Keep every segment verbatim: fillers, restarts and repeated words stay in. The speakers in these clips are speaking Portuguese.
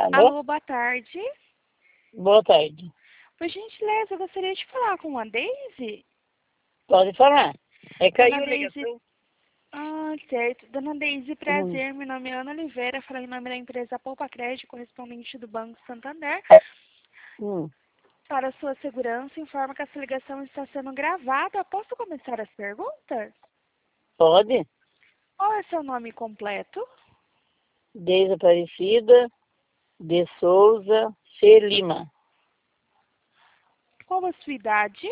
Alô? Alô, boa tarde. Boa tarde. Por gentileza, eu gostaria de falar com a Deise. Pode falar. É Dona caiu a Deise. ligação. Ah, certo. Dona Deise, Hum. prazer. Meu nome é Ana Oliveira, falando em nome da empresa Poupa Crédito, correspondente do Banco Santander. Hum. Para sua segurança, informa que essa ligação está sendo gravada. Posso começar as perguntas? Pode? Qual é seu nome completo? Desaparecida de Souza C. Lima. Qual a sua idade?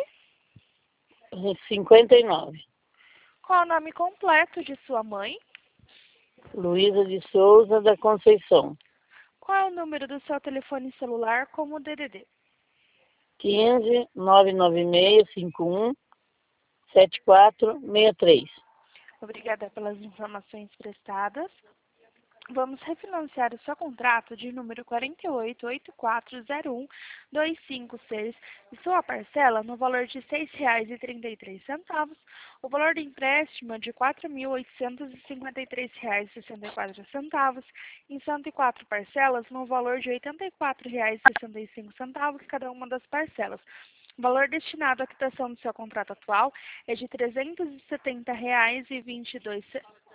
cinquenta e nove. Qual o nome completo de sua mãe? Luísa de Souza da Conceição. Qual é o número do seu telefone celular como D D D? quinze, nove nove seis, cinco um, sete quatro seis três. Obrigada pelas informações prestadas. Vamos refinanciar o seu contrato de número quatro oito oito quatro zero um dois cinco seis e sua parcela no valor de seis reais e trinta e três centavos. O valor do empréstimo é de quatro mil oitocentos e cinquenta e três reais e sessenta e quatro centavos, em cento e quatro parcelas no valor de oitenta e quatro reais e sessenta e cinco centavos cada uma das parcelas. O valor destinado à quitação do seu contrato atual é de trezentos e setenta reais e vinte e dois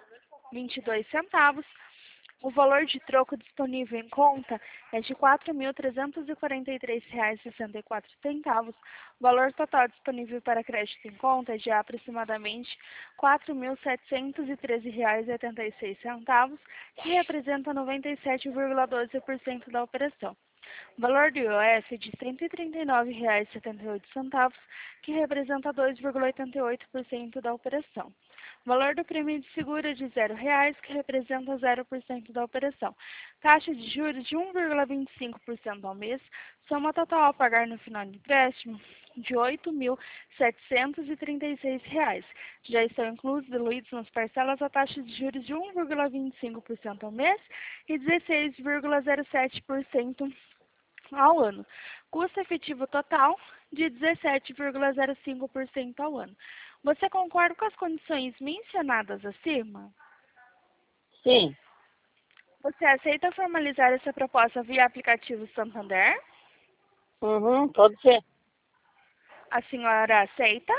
centavos. O valor de troco disponível em conta é de quatro mil trezentos e quarenta e três reais e sessenta e quatro centavos. O valor total disponível para crédito em conta é de aproximadamente quatro mil setecentos e treze reais e oitenta e seis centavos, que representa noventa e sete vírgula doze por cento da operação. O valor do I O F é de cento e trinta e nove reais e setenta e oito centavos, que representa dois vírgula oitenta e oito por cento da operação. O valor do prêmio de seguro é de zero reais, que representa zero por cento da operação. Taxa de juros de um vírgula vinte e cinco por cento ao mês. Soma total a pagar no final do empréstimo de oito mil setecentos e trinta e seis reais. Já estão inclusos, diluídos nas parcelas, a taxa de juros de um vírgula vinte e cinco por cento ao mês e dezesseis vírgula zero sete por cento ao ano. Custo efetivo total de dezessete vírgula zero cinco por cento ao ano. Você concorda com as condições mencionadas acima? Sim. Você aceita formalizar essa proposta via aplicativo Santander? Uhum, pode ser. A senhora aceita?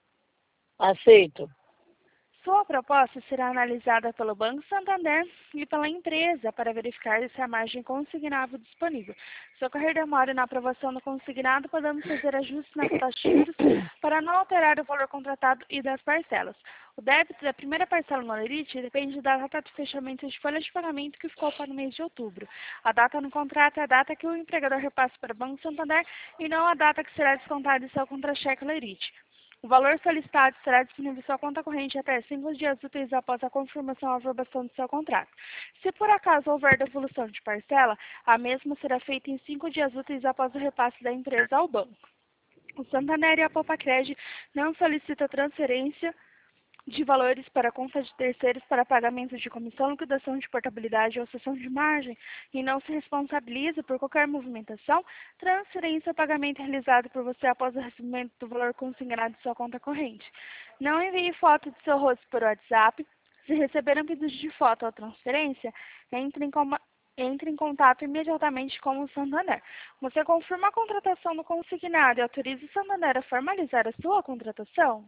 Aceito. Sua proposta será analisada pelo Banco Santander e pela empresa para verificar se há margem consignável disponível. Se ocorrer demora na aprovação do consignado, podemos fazer ajustes na taxa de juros para não alterar o valor contratado e das parcelas. O débito da primeira parcela no Lerite depende da data de fechamento de folha de pagamento que ficou para o mês de outubro. A data no contrato é a data que o empregador repassa para o Banco Santander e não a data que será descontada em seu contra-cheque Lerite. O valor solicitado será disponível em sua conta corrente até cinco dias úteis após a confirmação ou aprovação do seu contrato. Se por acaso houver devolução de parcela, a mesma será feita em cinco dias úteis após o repasse da empresa ao banco. O Santander e a Poupa Crédito não solicitam transferência de valores para conta de terceiros para pagamento de comissão, liquidação de portabilidade ou cessão de margem e não se responsabiliza por qualquer movimentação, transferência ou pagamento realizado por você após o recebimento do valor consignado de sua conta corrente. Não envie foto de seu rosto por WhatsApp. Se receber um pedido de foto ou transferência, entre em, entre em contato imediatamente com o Santander. Você confirma a contratação do consignado e autoriza o Santander a formalizar a sua contratação?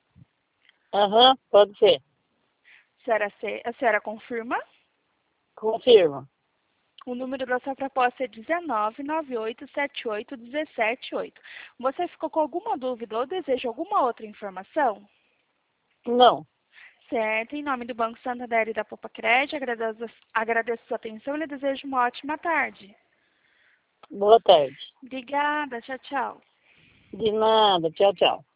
Aham, uhum, pode ser. A senhora, a senhora confirma? Confirma. O número da sua proposta é um nove nove oito sete oito um sete oito. Você ficou com alguma dúvida ou deseja alguma outra informação? Não. Certo. Em nome do Banco Santander e da Poupa Crédito, agradeço, agradeço a sua atenção e lhe desejo uma ótima tarde. Boa tarde. Obrigada. Tchau, tchau. De nada. Tchau, tchau.